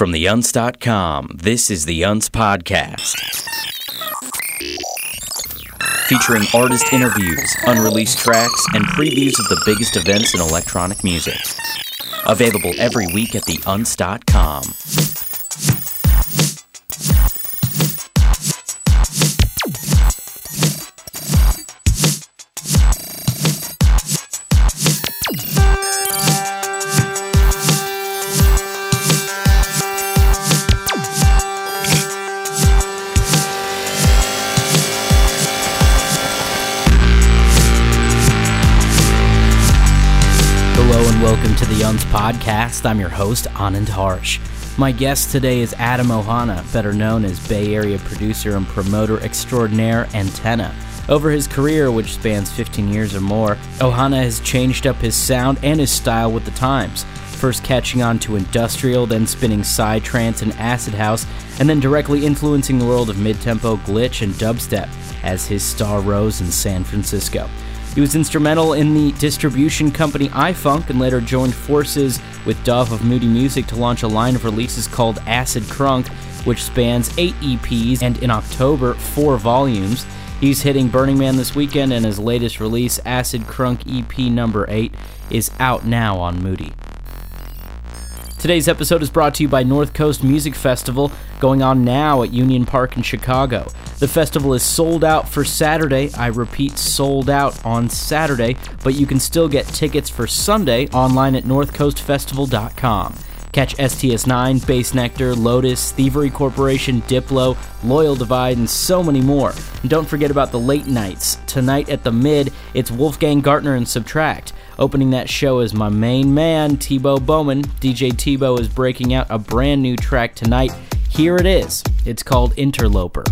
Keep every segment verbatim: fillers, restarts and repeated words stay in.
From the unz dot com, this is the Unz Podcast. Featuring artist interviews, unreleased tracks, and previews of the biggest events in electronic music. Available every week at the unz dot com. Welcome to the Unz Podcast. I'm your host, Anand Harsh. My guest today is Adam Ohana, better known as Bay Area producer and promoter extraordinaire Antenna. Over his career, which spans fifteen years or more, Ohana has changed up his sound and his style with the times, first catching on to industrial, then spinning psytrance and acid house, and then directly influencing the world of mid-tempo glitch and dubstep as his star rose in San Francisco. He was instrumental in the distribution company iFunk and later joined forces with Dove of Moody Music to launch a line of releases called Acid Crunk, which spans eight E Ps and in October, four volumes. He's hitting Burning Man this weekend, and his latest release, Acid Crunk E P number eight, is out now on Moody. Today's episode is brought to you by North Coast Music Festival, going on now at Union Park in Chicago. The festival is sold out for Saturday. I repeat, sold out on Saturday, but you can still get tickets for Sunday online at north coast festival dot com. Catch S T S nine, Bass Nectar, Lotus, Thievery Corporation, Diplo, Loyal Divide, and so many more. And don't forget about the late nights. Tonight at the Mid, it's Wolfgang Gartner and Subtract. Opening that show is my main man, Tebow Bowman. D J Tebow is breaking out a brand new track tonight. Here it is. It's called Interloper.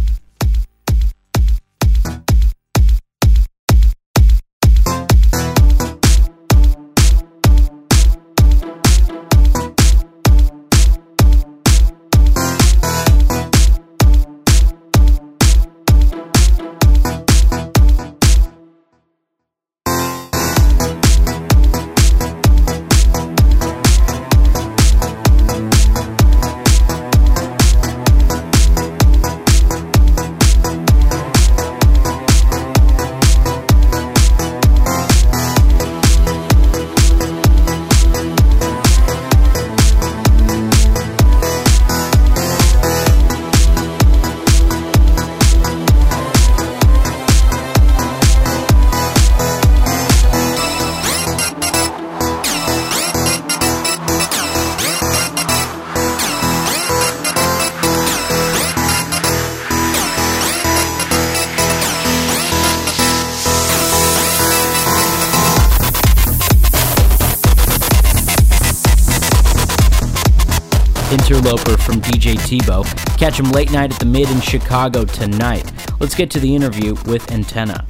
Interloper from D J Tebow. Catch him late night at the Mid in Chicago tonight. Let's get to the interview with Antenna.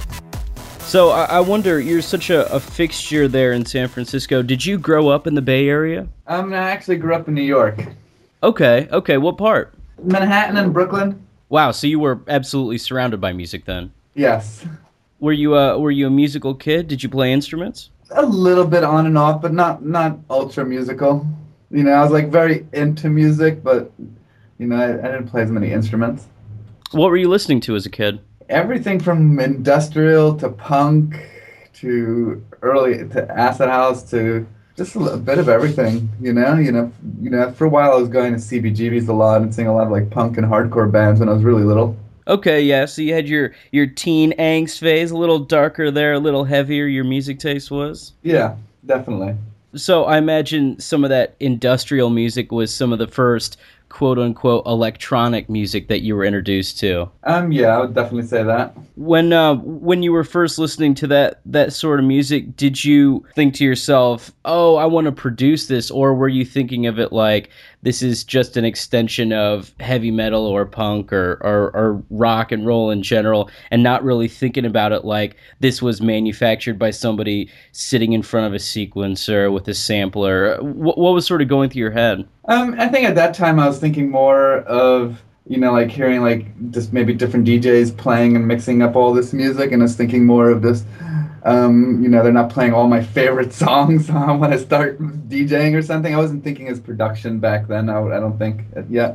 So I, I wonder, you're such a, a fixture there in San Francisco. Did you grow up in the Bay Area? Um, I actually grew up in New York. Okay, okay. What part? Manhattan and Brooklyn. Wow, so you were absolutely surrounded by music then? Yes. Were you a, were you a musical kid? Did you play instruments? A little bit on and off, but not, not ultra musical. You know, I was like very into music, but, you know, I, I didn't play as many instruments. What were you listening to as a kid? Everything from industrial to punk to early to acid house to just a bit of everything. You know, you know, you know. For a while, I was going to C B G B's a lot and seeing a lot of like punk and hardcore bands when I was really little. Okay, yeah. So you had your your teen angst phase, a little darker there, a little heavier. Your music taste was. Yeah, definitely. So I imagine some of that industrial music was some of the first quote-unquote electronic music that you were introduced to. Um, yeah, I would definitely say that. When uh, when you were first listening to that that sort of music, did you think to yourself, oh, I want to produce this, or were you thinking of it like, this is just an extension of heavy metal or punk or, or, or rock and roll in general, and not really thinking about it like this was manufactured by somebody sitting in front of a sequencer with a sampler? What, what was sort of going through your head? Um, I think at that time I was thinking more of, you know, like hearing like just maybe different D Js playing and mixing up all this music, and I was thinking more of this um, you know, they're not playing all my favorite songs when I start DJing or something. I wasn't thinking as production back then. I, I don't think yet.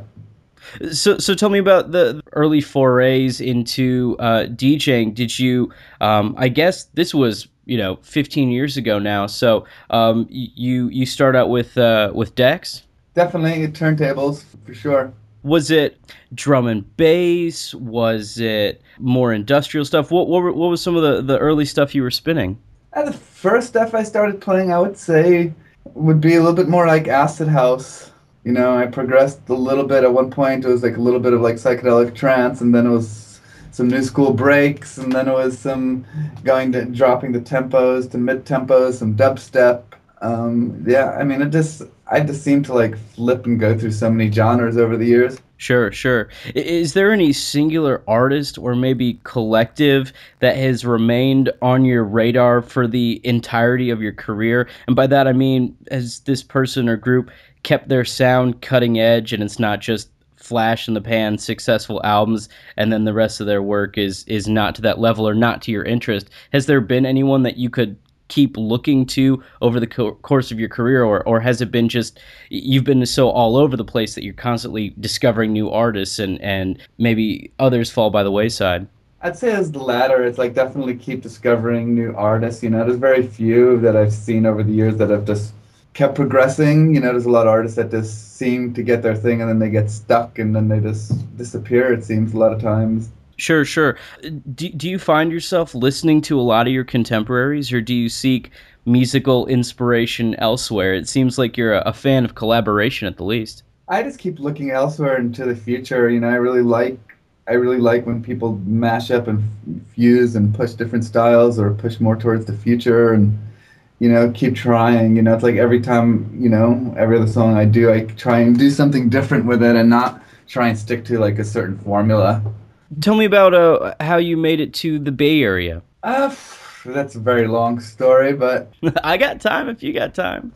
So, so tell me about the early forays into uh, DJing. Did you? Um, I guess this was, you know, fifteen years ago now. So, um, you you start out with uh, with decks? Definitely turntables for sure. Was it drum and bass? Was it more industrial stuff? What what, were, what was some of the, the early stuff you were spinning? Uh, the first stuff I started playing, I would say, would be a little bit more like acid house. You know, I progressed a little bit. At one point, it was like a little bit of like psychedelic trance, and then it was some new school breaks, and then it was some going to dropping the tempos to mid tempos, some dubstep. Um, yeah, I mean, it just I just seem to like flip and go through so many genres over the years. Sure, sure. Is there any singular artist or maybe collective that has remained on your radar for the entirety of your career? And by that I mean, has this person or group kept their sound cutting edge, and it's not just flash in the pan successful albums, and then the rest of their work is is not to that level or not to your interest? Has there been anyone that you could keep looking to over the co- course of your career, or or has it been just you've been so all over the place that you're constantly discovering new artists, and and maybe others fall by the wayside? I'd say it's the latter. It's like definitely keep discovering new artists. You know, there's very few that I've seen over the years that have just kept progressing. You know, there's a lot of artists that just seem to get their thing and then they get stuck and then they just disappear, it seems, a lot of times. Sure, sure. Do, do you find yourself listening to a lot of your contemporaries, or do you seek musical inspiration elsewhere? It seems like you're a, a fan of collaboration at the least. I just keep looking elsewhere into the future. You know, I really like I really like when people mash up and fuse and push different styles or push more towards the future and, you know, keep trying. You know, it's like every time, you know, every other song I do, I try and do something different with it and not try and stick to like a certain formula. Tell me about uh, how you made it to the Bay Area. Uh, that's a very long story, but I got time if you got time.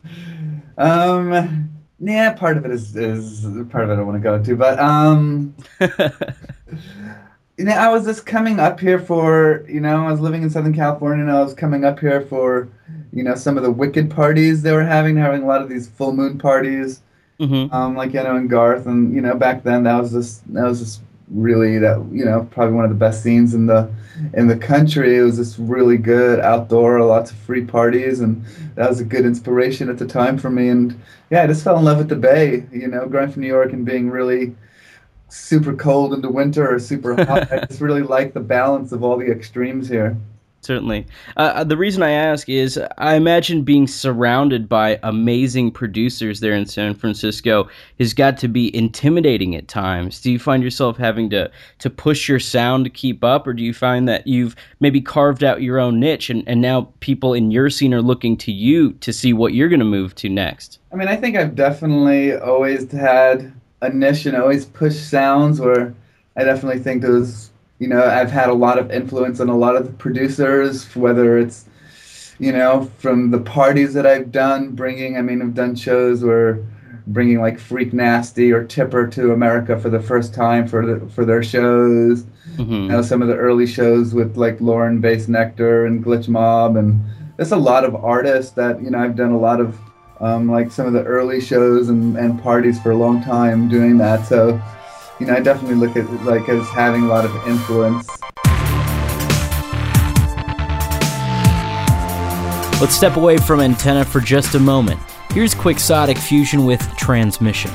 Um, yeah, part of it is, is part of it I want to go into, but um, you know, I was just coming up here for, you know, I was living in Southern California and I was coming up here for, you know, some of the Wicked parties they were having, having a lot of these full moon parties, mm-hmm. um, like, you know, in Garth, and, you know, back then that was just, that was just really, that, you know, probably one of the best scenes in the, in the country. It was just really good outdoor, lots of free parties, and that was a good inspiration at the time for me. And yeah, I just fell in love with the Bay, you know, growing from New York and being really super cold in the winter or super hot. I just really like the balance of all the extremes here. Certainly. Uh, the reason I ask is I imagine being surrounded by amazing producers there in San Francisco has got to be intimidating at times. Do you find yourself having to, to push your sound to keep up, or do you find that you've maybe carved out your own niche and, and now people in your scene are looking to you to see what you're going to move to next? I mean, I think I've definitely always had a niche and always pushed sounds where I definitely think those, you know, I've had a lot of influence on a lot of the producers, whether it's, you know, from the parties that I've done, bringing, I mean, I've done shows where bringing like Freak Nasty or Tipper to America for the first time for the, for their shows. Mm-hmm. You know, some of the early shows with like Lauren Bass Nectar and Glitch Mob, and there's a lot of artists that, you know, I've done a lot of um, like some of the early shows and, and parties for a long time doing that. So, you know, I definitely look at it like as having a lot of influence. Let's step away from Antenna for just a moment. Here's Quixotic Fusion with Transmissions.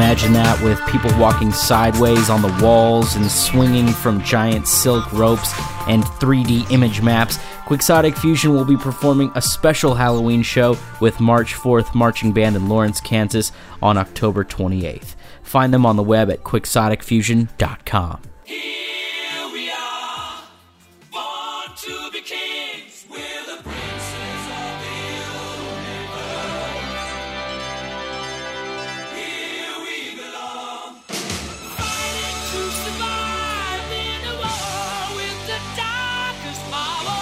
Imagine that with people walking sideways on the walls and swinging from giant silk ropes and three D image maps. Quixotic Fusion will be performing a special Halloween show with March fourth Marching Band in Lawrence, Kansas on October twenty-eighth. Find them on the web at quixotic fusion dot com. Here we are, born to be kings, we're the princes of the universe. Here we belong, fighting to survive in a war with the darkest power.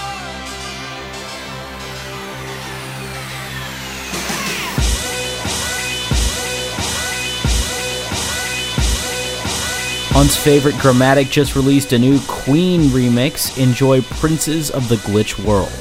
Hunt's favorite Grammatic just released a new Queen remix. Enjoy Princes of the Glitch World.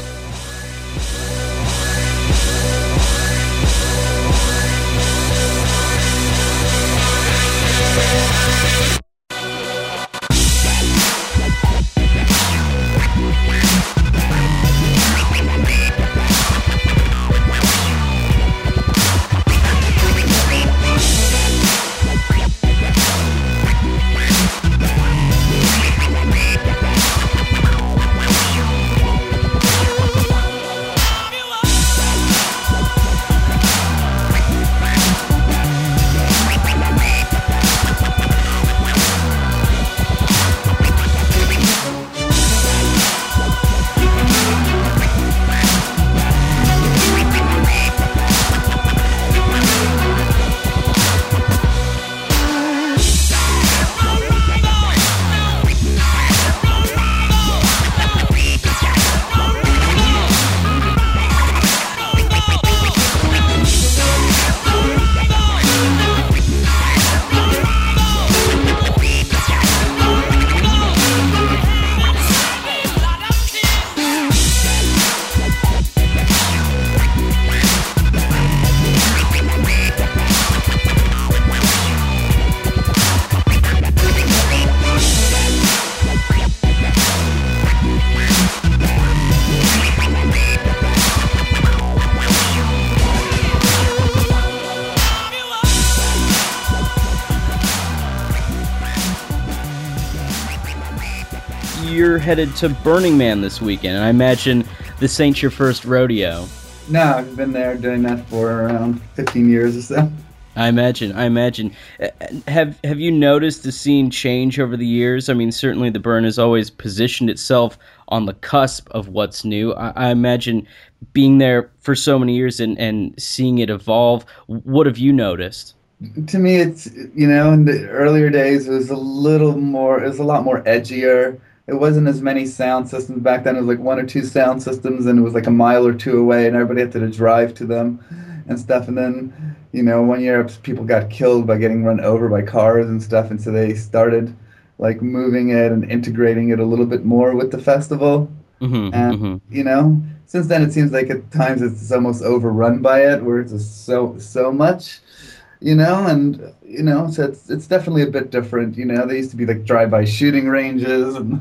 You're headed to Burning Man this weekend, and I imagine this ain't your first rodeo. No, I've been there doing that for around fifteen years or so. I imagine, I imagine. Uh, Have have you noticed the scene change over the years? I mean, certainly the Burn has always positioned itself on the cusp of what's new. I, I imagine being there for so many years and, and seeing it evolve. What have you noticed? To me, it's, you know, in the earlier days, it was a little more, it was a lot more edgier. It wasn't as many sound systems back then. It was like one or two sound systems, and it was like a mile or two away, and everybody had to drive to them and stuff. And then, you know, one year people got killed by getting run over by cars and stuff, and so they started like moving it and integrating it a little bit more with the festival. Mm-hmm, and mm-hmm. you know, since then it seems like at times it's almost overrun by it, where it's just so so much. You know, and, you know, so it's it's definitely a bit different. You know, they used to be like drive-by shooting ranges and,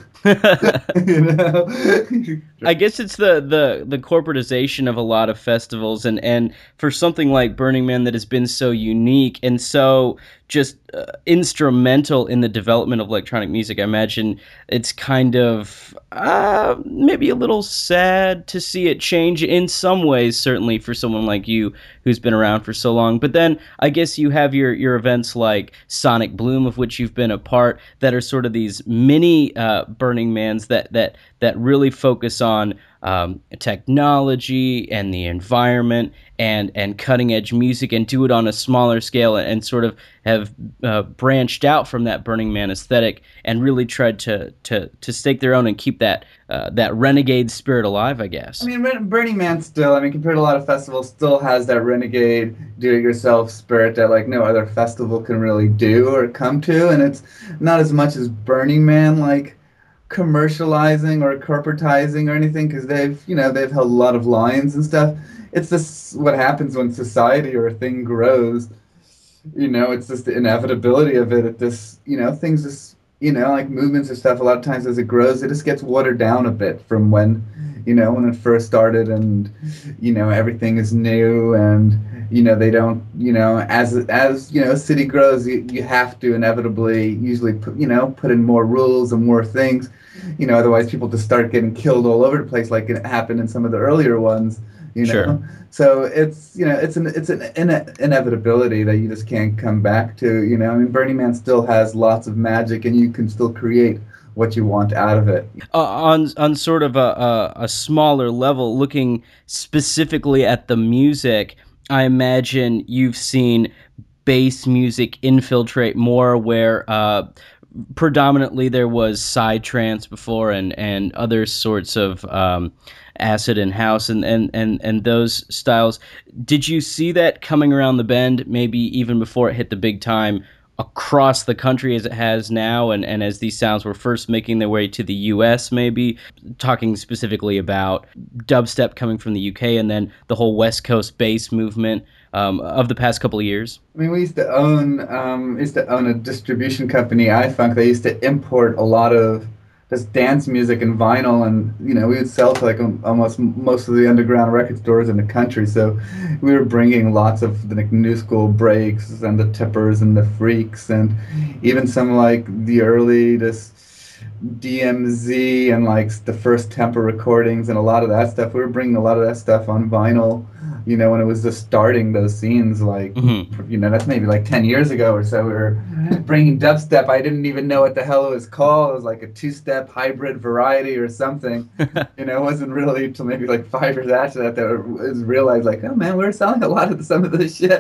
you know. I guess it's the, the, the corporatization of a lot of festivals, and, and for something like Burning Man that has been so unique and so just uh, instrumental in the development of electronic music, I imagine it's kind of uh, maybe a little sad to see it change in some ways, certainly for someone like you who's been around for so long. But then I guess you have your, your events like Sonic Bloom, of which you've been a part, that are sort of these mini uh, Burning Mans that, that, that really focus on um, technology and the environment and, and cutting edge music, and do it on a smaller scale, and, and sort of have uh, branched out from that Burning Man aesthetic and really tried to, to, to stake their own and keep that uh, that renegade spirit alive, I guess. I mean, Burning Man still, I mean, compared to a lot of festivals, still has that renegade, do-it-yourself spirit that, like, no other festival can really do or come to, and it's not as much as Burning Man, like, commercializing or corporatizing or anything, because they've, you know, they've held a lot of lines and stuff. It's just what happens when society or a thing grows. You know, it's just the inevitability of it. At this, you know, things just you know, like movements or stuff, a lot of times as it grows, it just gets watered down a bit from when, you know, when it first started, and, you know, everything is new, and, you know, they don't, you know, as, as you know, city grows, you, you have to inevitably usually put, you know, put in more rules and more things, you know, otherwise people just start getting killed all over the place like it happened in some of the earlier ones, you know. Sure. So it's, you know, it's an it's an ine- inevitability that you just can't come back to, you know. I mean, Burning Man still has lots of magic, and you can still create what you want out of it. Uh, on on sort of a, a a smaller level, looking specifically at the music, I imagine you've seen bass music infiltrate more, where uh, predominantly there was psytrance before, and, and other sorts of um, acid and house and, and, and, and those styles. Did you see that coming around the bend, maybe even before it hit the big time, across the country as it has now, and, and as these sounds were first making their way to the U S, maybe talking specifically about dubstep coming from the U K, and then the whole West Coast bass movement um, of the past couple of years? I mean, we used to own um, used to own a distribution company, iFunk. They used to import a lot of this dance music and vinyl, and, you know, we would sell to like almost most of the underground record stores in the country. So we were bringing lots of the like, new school breaks and the tippers and the freaks, and even some like the early this D M Z and like the first Tempo recordings and a lot of that stuff. We were bringing a lot of that stuff on vinyl, you know, when it was just starting those scenes, like, mm-hmm. you know, that's maybe like ten years ago or so. We were bringing dubstep. I didn't even know what the hell it was called. It was like a two-step hybrid variety or something. You know, it wasn't really until maybe like five years after that that it was realized, like, oh man, we were selling a lot of some of this shit.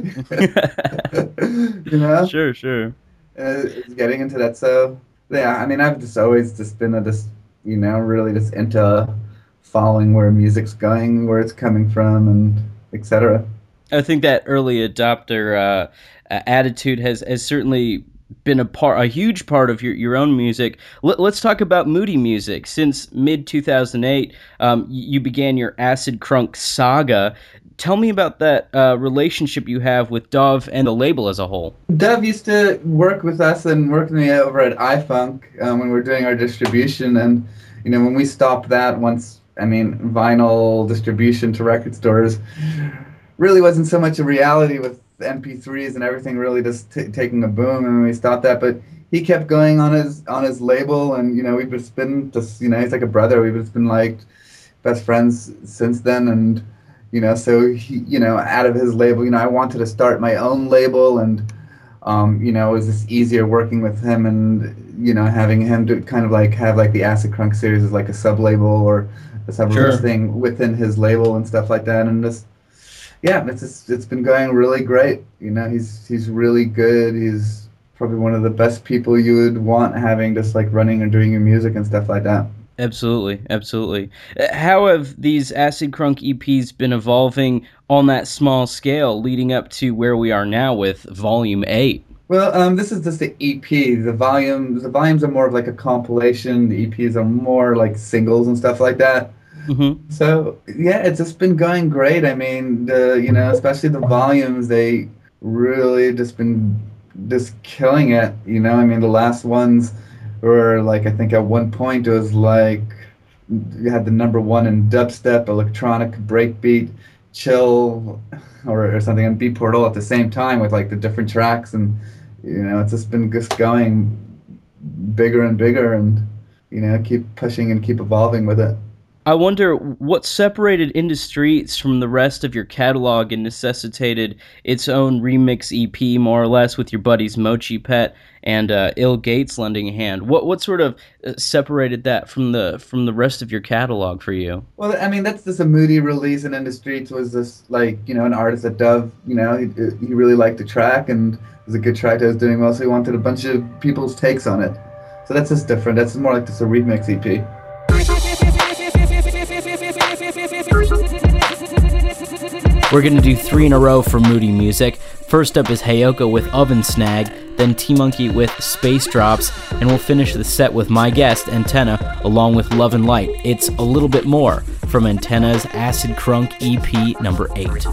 You know? Sure, sure. Uh, it's getting into that. So, yeah, I mean, I've just always just been a just, you know, really just into following where music's going, where it's coming from, and et cetera. I think that early adopter uh, attitude has, has certainly been a part, a huge part of your, your own music. L- let's talk about Moody Music. Since mid two thousand eight, um, you began your Acid Crunk saga. Tell me about that uh, relationship you have with Dove and the label as a whole. Dove used to work with us and work with me over at iFunk um, when we were doing our distribution, and, you know, when we stopped that once, I mean, vinyl distribution to record stores really wasn't so much a reality with M P threes and everything really just t- taking a boom, and we stopped that. But he kept going on his on his label, and, you know, we've just been just, you know, he's like a brother. We've just been like best friends since then, and, you know, so he, you know, out of his label, you know, I wanted to start my own label, and um, you know, it was just easier working with him, and, you know, having him to kind of like have like the Acid Crunk series as like a sub label or a sub Sure. thing within his label and stuff like that, and just, yeah, it's just, it's been going really great. You know, he's he's really good. He's probably one of the best people you would want having just like running and doing your music and stuff like that. Absolutely, absolutely. How have these Acid Crunk E Ps been evolving on that small scale, leading up to where we are now with Volume eight? Well, um, this is just the E P. The volumes, the volumes are more of like a compilation. The E Ps are more like singles and stuff like that. Mm-hmm. So yeah, it's just been going great. I mean, the, you know, especially the volumes, they really just been just killing it. You know, I mean, the last ones were like, I think at one point it was like you had the number one in dubstep, electronic, breakbeat, chill, or, or something on Beatport all at the same time with like the different tracks, and, you know, it's just been just going bigger and bigger, and, you know, keep pushing and keep evolving with it. I wonder what separated Into Streets from the rest of your catalog and necessitated its own remix E P, more or less, with your buddies Mochi Pet and uh, Ill Gates lending a hand. What what sort of separated that from the from the rest of your catalog for you? Well, I mean, that's just a Moody release, and Into Streets was this, like, you know, an artist at Dove, you know, he, he really liked the track, and it was a good track that was doing well, so he wanted a bunch of people's takes on it. So that's just different. That's more like just a remix E P. We're going to do three in a row for Moody Music. First up is Hayoko with Oven Snag, then T-Monkey with Space Drops, and we'll finish the set with my guest, Antenna, along with Love and Light. It's A Little Bit More from Antenna's Acid Crunk E P number eight.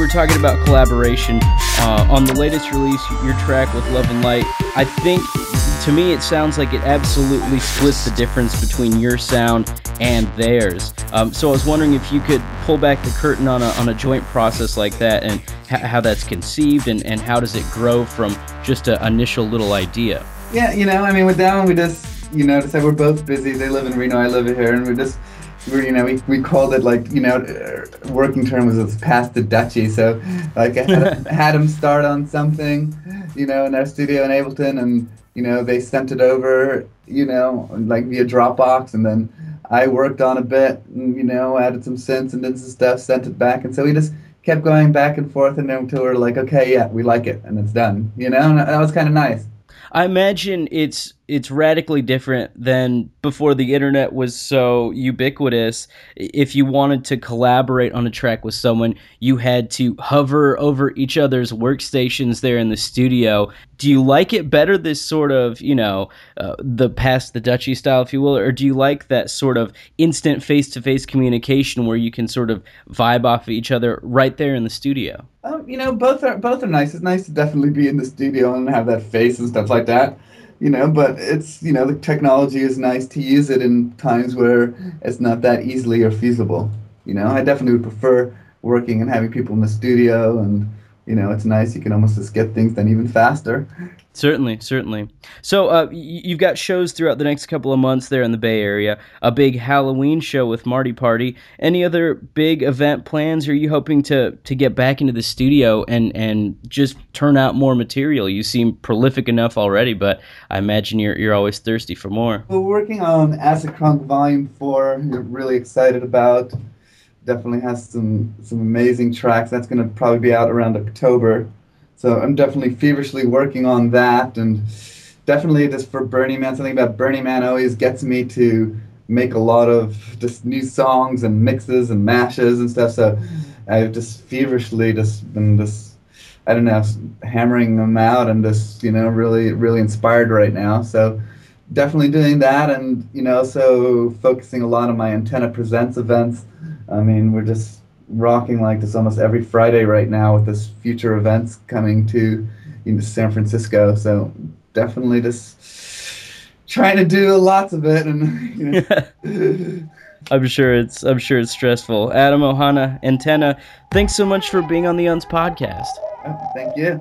were talking about collaboration. Uh, on the latest release, your track with Love and Light, I think, to me, it sounds like it absolutely splits the difference between your sound and theirs. Um, so I was wondering if you could pull back the curtain on a on a joint process like that, and ha- how that's conceived, and, and how does it grow from just an initial little idea? Yeah, you know, I mean, with that one, we just, you know, decided we're both busy. They live in Reno, I live here, and we just, we you know, we, we called it, like, you know, uh, working term was it's past the Dutchie. So, like, I had, had them start on something, you know, in our studio in Ableton, and, you know, they sent it over, you know, like via Dropbox, and then I worked on a bit, and, you know, added some synths and did some stuff, sent it back, and so we just kept going back and forth, and then until we we're like, okay, yeah, we like it, and it's done, you know, and that was kind of nice. I imagine it's it's radically different than before the internet was so ubiquitous. If you wanted to collaborate on a track with someone, you had to hover over each other's workstations there in the studio. Do you like it better, this sort of, you know, uh, the past the Dutchie style, if you will, or do you like that sort of instant face-to-face communication where you can sort of vibe off of each other right there in the studio? Um, you know, both are both are nice. It's nice to definitely be in the studio and have that face and stuff like that, you know, but it's, you know, the technology is nice to use it in times where it's not that easily or feasible. You know, I definitely would prefer working and having people in the studio, and, you know, it's nice. You can almost just get things done even faster. Certainly, certainly. So uh, you've got shows throughout the next couple of months there in the Bay Area, a big Halloween show with Marty Party. Any other big event plans? Are you hoping to, to get back into the studio and, and just turn out more material? You seem prolific enough already, but I imagine you're you're always thirsty for more. We're working on Acid Crunk Volume four. We're really excited about. Definitely has some, some amazing tracks. That's going to probably be out around October. So I'm definitely feverishly working on that, and definitely just for Burning Man, something about Burning Man always gets me to make a lot of just new songs and mixes and mashes and stuff. So I've just feverishly just been just, I don't know, hammering them out, and just, you know, really, really inspired right now. So definitely doing that, and, you know, so focusing a lot on my Antenna Presents events. I mean, we're just rocking like this almost every Friday right now with this future events coming to, you know, San Francisco. So definitely just trying to do lots of it, and, you know. I'm sure it's I'm sure it's stressful. Adam Ohana, Antenna, thanks so much for being on the U N S podcast. Oh, thank you.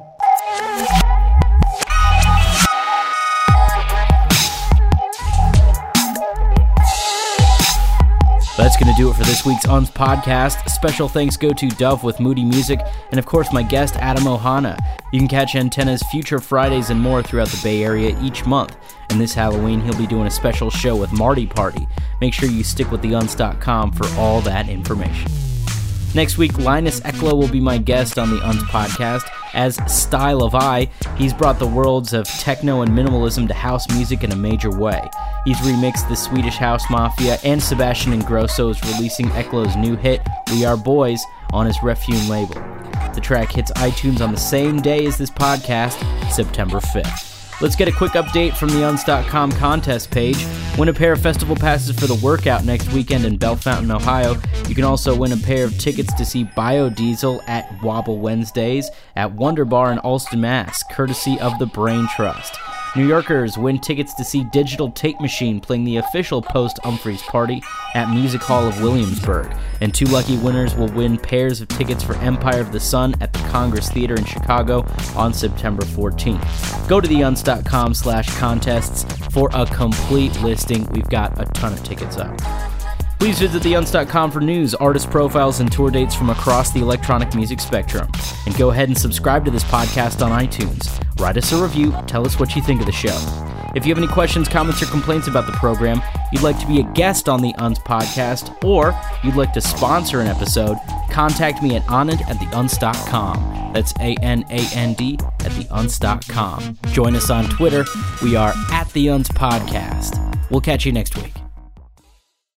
That's going to do it for this week's U N S podcast. Special thanks go to Dove with Moody Music, and of course my guest Adam Ohana. You can catch Antenna's future Fridays and more throughout the Bay Area each month. And this Halloween he'll be doing a special show with Marty Party. Make sure you stick with the U N S dot com for all that information. Next week, Linus Eklo will be my guest on the U N S podcast. As Style of I, he's brought the worlds of techno and minimalism to house music in a major way. He's remixed the Swedish House Mafia, and Sebastian Ingrosso is releasing Eklo's new hit, We Are Boys, on his Refune label. The track hits iTunes on the same day as this podcast, September fifth. Let's get a quick update from the U N S dot com contest page. Win a pair of festival passes for the Workout next weekend in Bellefontaine, Ohio. You can also win a pair of tickets to see Biodiesel at Wobble Wednesdays at Wonder Bar in Allston, Mass., courtesy of the Brain Trust. New Yorkers win tickets to see Digital Tape Machine playing the official post-Humphreys party at Music Hall of Williamsburg. And two lucky winners will win pairs of tickets for Empire of the Sun at the Congress Theater in Chicago on September fourteenth. Go to the U N S dot com slash contests for a complete listing. We've got a ton of tickets up. Please visit the U N S dot com for news, artist profiles, and tour dates from across the electronic music spectrum. And go ahead and subscribe to this podcast on iTunes. Write us a review, tell us what you think of the show. If you have any questions, comments, or complaints about the program, you'd like to be a guest on the U N S podcast, or you'd like to sponsor an episode, contact me at anand at the U N S dot com. That's A N A N D at the U N S dot com. Join us on Twitter. We are at the U N S podcast. We'll catch you next week.